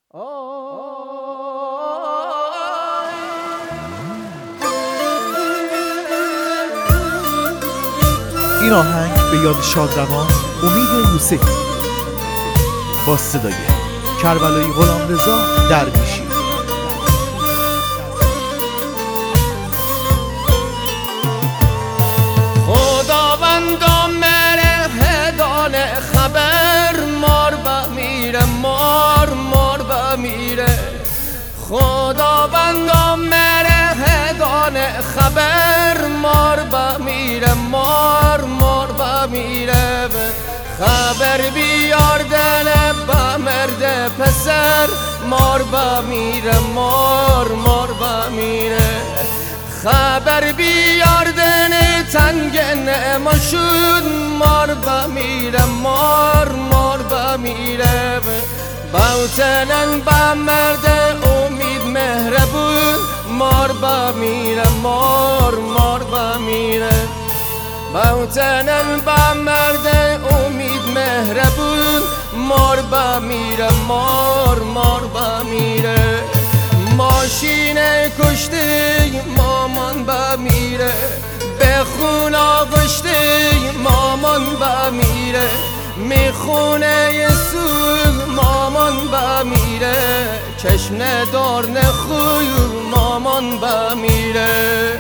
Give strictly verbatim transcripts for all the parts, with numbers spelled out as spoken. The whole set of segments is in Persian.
این آهنگ به یاد شادروان امید یوسفی با صدای کربلایی غلامرضا درویشی. خداوندا مره هدان خبر مار با میره مار مار با میره خداوندا مره هدان خبر مار با میره مار مار با میره خبر بیار دل با مرد پسر مار با میره مار مار با میره خبر بیار دل تنگ نماشون مار با میره مار مار با میره باوتنن با مرد امید مهربون مار با میره مار مار با میره باوتنن با مرد امید مهربون مار با میره مار مار با میره ماشین کشته مامان با میره به خون آغشته مامان با میره میخونه سوگ مامان با میره چشم ندار نخوی مامان با میره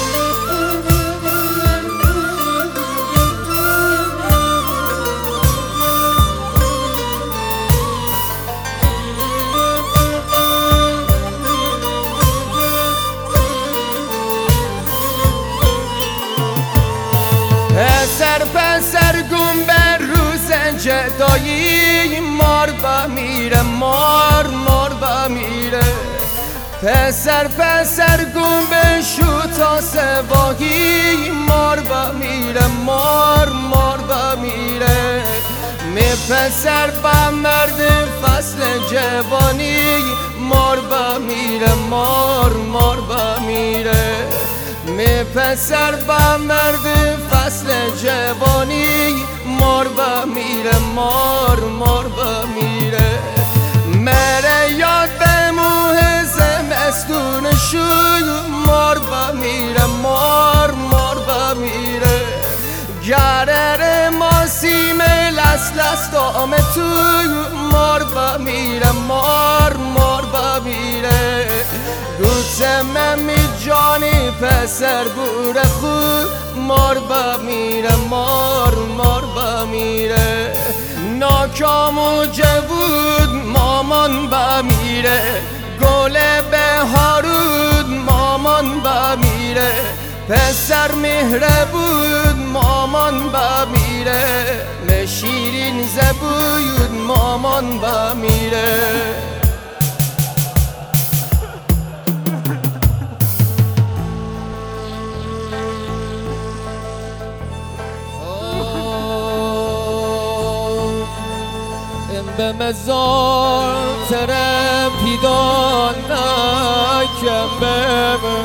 پسر پسر گم بر روز جدایی مار با میره مار مار با میره پسر پسر گم به شوتا سواهی مار با میره مار مار با میره می پسر با مرد فصل جوانی مار با میره مار مار با میره می پسر با مرد فصل جوانی مار با میره مار مار با میره مره یاد به موه زمستون شوی مار با میره مار مار با میره گرر ماسیم لس لس دام توی مار با میره مار مار با میره گوزم می جانی پسر بور خود مار با میره مار مار با میره ناکام و جوود مامان با میره گل بهارود مامان با میره پسر مهره بود مامان با میره مشیرین زبود مامان با میره به مزار تره پیدان نکم بمن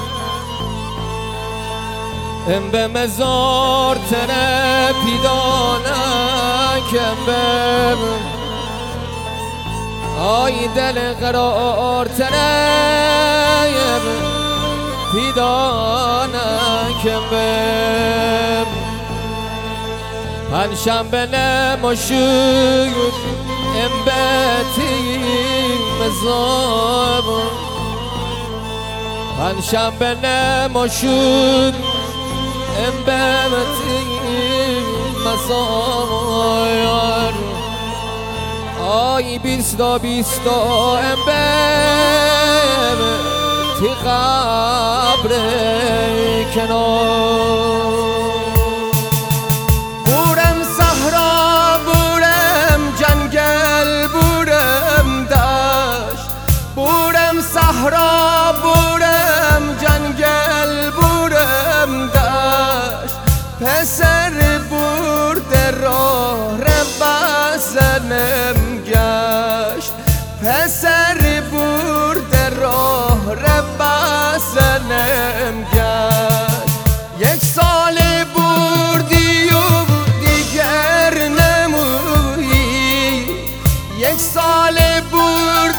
ام به مزار تره پیدان نکم بمن آی دل قرار تره پیدان نکم بمن پنجشنبه نماشود ام بتی مزار پنجشنبه نماشود ام بتی مزار آی بیستا بیستا ام بتی قبر کنار صحرا بورم جنگل بورم داشت پسر برد راه ربازنم گشت پسر برد راه ربازنم گشت یک سال بردی و دیگر نمویی یک سال برد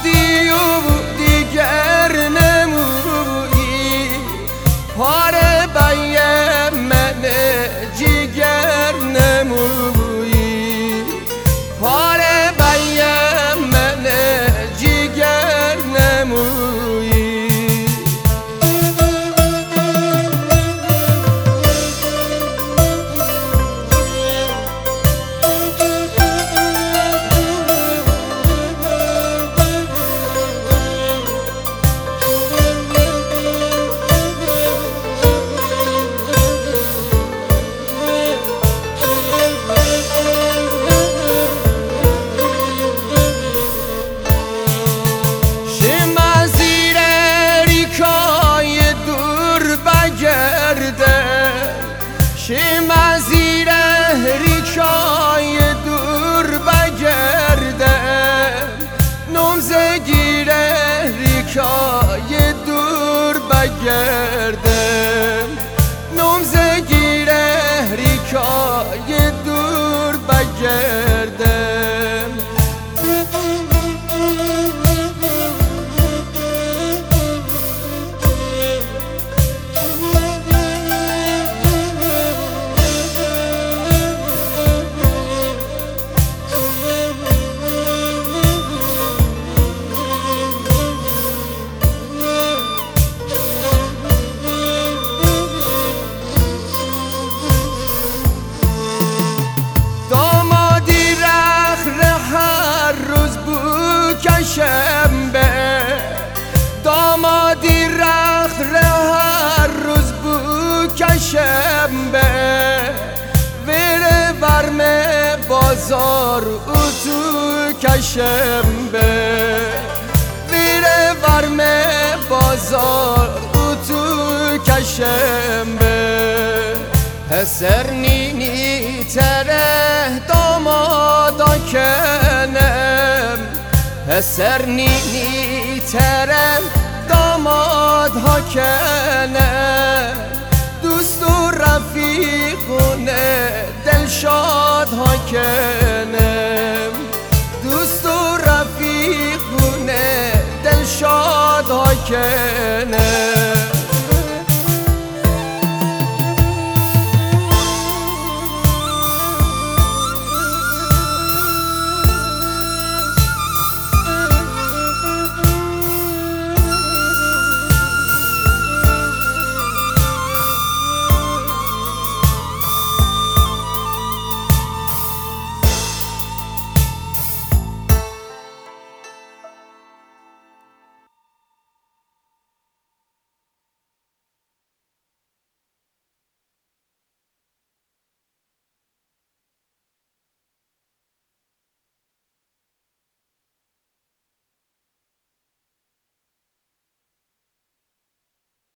تو کشنبه ویره ورمه بازار تو کشنبه هسر نینی تره دامادا کنم هسر نینی تره داماد ها کنم دوست و رفیقونه دلشاد ها کنم دوست و رفیقونه دلشاد ها کنم